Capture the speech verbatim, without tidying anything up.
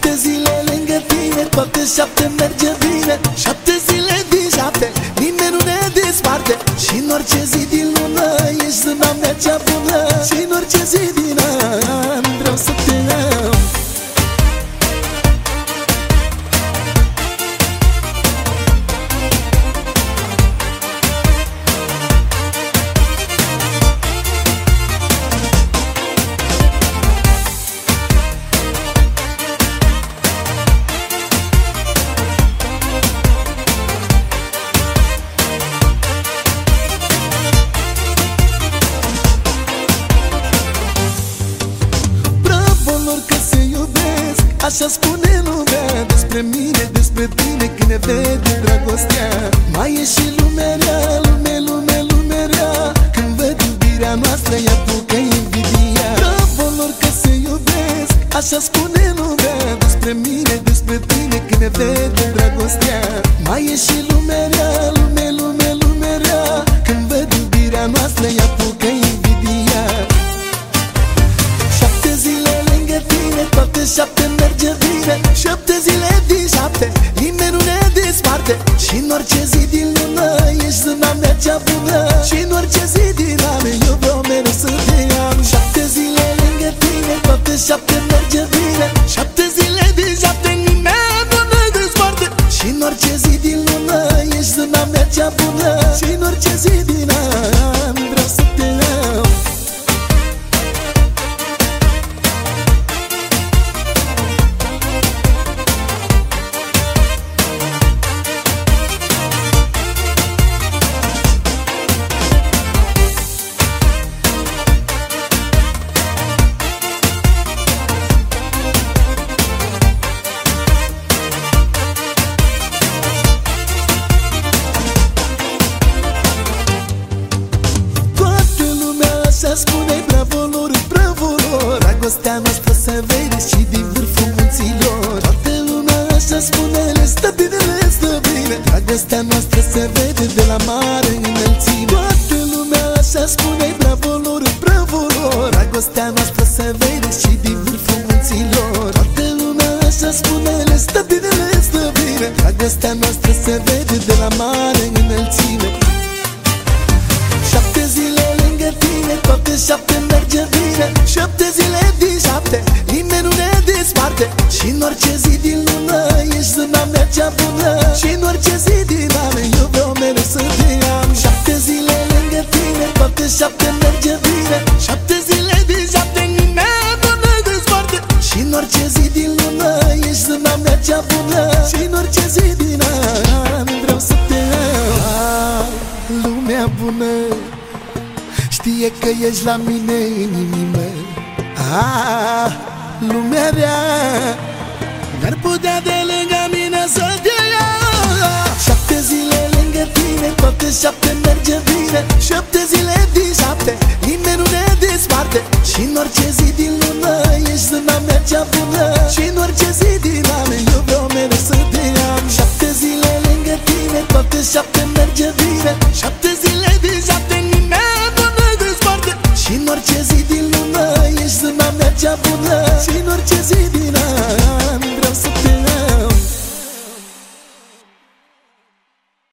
Șapte zile lângă tine, toate șapte merge bine. Șapte zile din șapte, nimeni nu ne desparte. Și în orice zi din lună ești zâna mea cea bună. Și în orice zi din an vreau să te am. Așa spune lumea despre mine, despre tine când ne vede dragostea. Mai e și lumea rea, lume, lume, lume rea. Când văd iubirea noastră, ea apucă invidia. Bravo lor că se iubesc, așa spune lumea despre mine, despre tine când ne vede dragostea. Mai e și lumea rea, lume, lume, lume rea. Când văd iubirea noastră, ea apucă invidia. Șapte zile lângă tine, toate șapte merge bine. Șapte zile din șapte, nimeni nu ne desparte. Și în orice zi din lună ești zâna mea cea bună. Și în orice zi din an eu vreau mereu să te am. Șapte zile lângă tine, toate șapte merge bine. Șapte zile din șapte, nimeni nu ne desparte. Și în orice zi din lună ești zâna mea cea bună. Și în orice zi din an vreau să te am. Spune bravo lor, bravo lor. Dragostea noastră se vede și din vârful munților. Toată lumea așa spune, le stă bine, le stă bine. Dragostea noastră se vede de la mare înălțime. Toată lumea așa spune bravo lor, bravo lor. Dragostea noastră se vede și din vârful munților. Toată lumea așa spune, le stă bine, le stă bine. Dragostea noastră se vede de la mare înălțime. Șapte zile lângă tine, toate șapte merge bine. Șapte zile din șapte, nimeni nu ne desparte. Și în orice zi din lună ești zâna mea cea bună. Și în orice zi din an eu vreau mereu să te am. Șapte zile lângă tine, toate șapte merge bine. Șapte zile din șapte, nimeni nu ne desparte. Și în orice zi din lună ești zâna mea cea bună. Și în orice zi din an vreau să te am. Lumea bună știe că ești la mine în inimă. Ah, lumea rea n-ar putea de lângă mine să te ia. Șapte zile lângă tine, toate șapte merge bine. Șapte zile din șapte, nimeni nu ne desparte. Și în orice zi din lună ești zâna mea cea bună. Și în orice zi din an eu vreau mereu să te am. Șapte zile lângă tine, toate șapte merge bine. Șapte zile